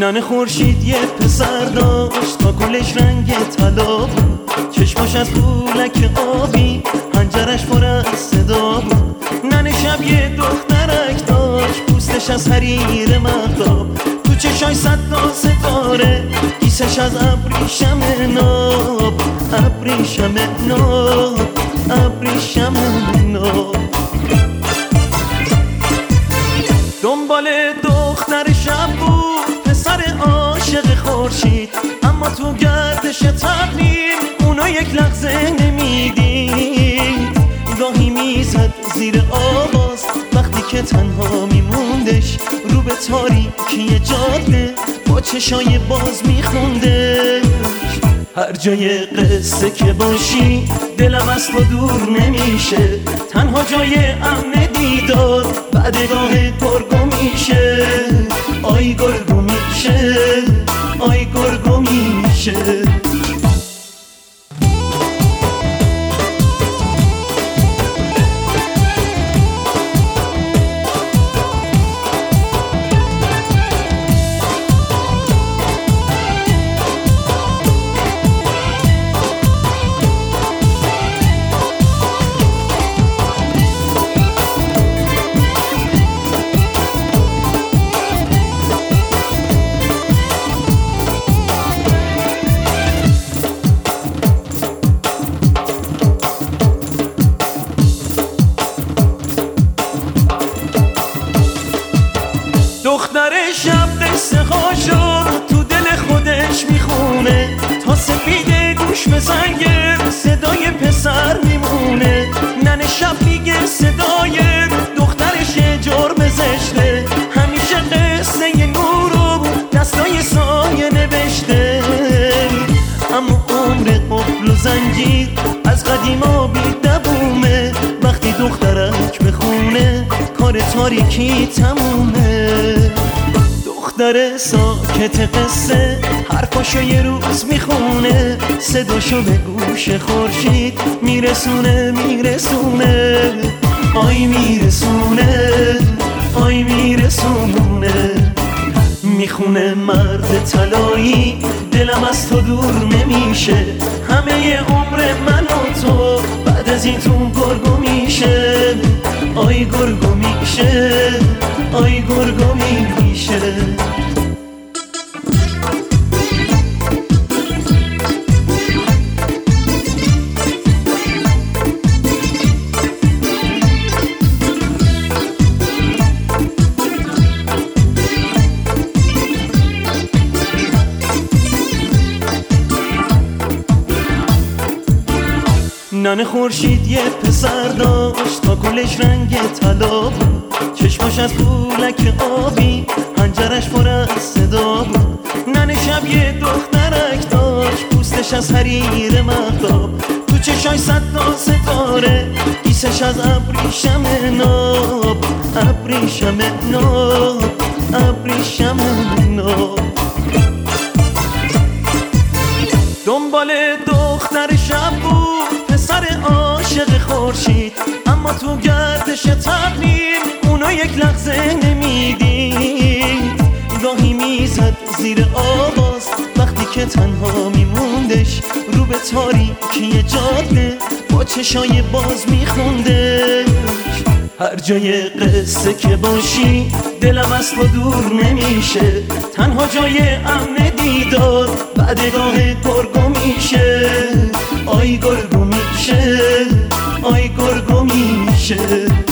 ننه خورشید یه پسر داشت تا گلش رنگ طلا بود، چشماش از پولک آبی، حنجرش پر از صدا بود. ننه شب یه دخترک داشت، پوستش از حریر مهتاب، تو چشای صد تا ستاره، کیسش از ابریشم ناب، ابریشم ناب، ابریشم ناب. دنبال دختر شب بود پسر عاشق خورشید، اما تو گردش تقدیر اونو یک لحظه نمیدید. گاهی میزد زیر آواز وقتی که تنها میموندش، رو به تاریکی جاده با چشای باز میخوندش. هر جای قصه که باشی دلم از تو دور نمیشه، تنها جای امن دیدار بعدگاه گرگو میشه. آی گرگو میشه، آی گرگو میشه. دختر شب قصه هاشو تو دل خودش میخونه، تا سپیده گوش به زنگ صدای پسر میمونه. ننه شب میگه صدای دخترش جرم زشته، همیشه قصه نورو دستای سایه نوشته. اما عمر قفل و زنجیر از قدیما بی دوومه، وقتی دخترک بخونه کار تاریکی تمومه. دختر ساکت قصه حرفاشو یه روز میخونه، صداشو به گوش خورشید میرسونه میرسونه. آی میرسونه، آی میرسونه. میخونه مرد طلایی دلم از تو دور نمیشه، همه عمر من و تو بعد از این تو گرگو میشه. آی گرگو میشه، آی گرگو میشه. ننه خورشید یه پسر داشت تا گلش رنگ طلا بود، چشماش از پولک آبی، حنجرش پر از صدا بود. ننه شب یه دخترک داشت، پوستش از حریر مهتاب، تو چشای صد تا ستاره، کیسش از ابریشم ناب، ابریشم ناب، ابریشم ناب. دنبال دختر شب بود پسر عاشق خورشید، اما تو گردش تقدیر اونو یک لحظه نمیدید. گاهی میزد زیر آواز وقتی که تنها میموندش، رو به تاریکی جاده با چشای باز میخوندش. هر جای قصه که باشی دلم از تو دور نمیشه، تنها جای امن دیدار بعدگاه گرگو میشه. آی گرگو میشه، آی گرگو میشه.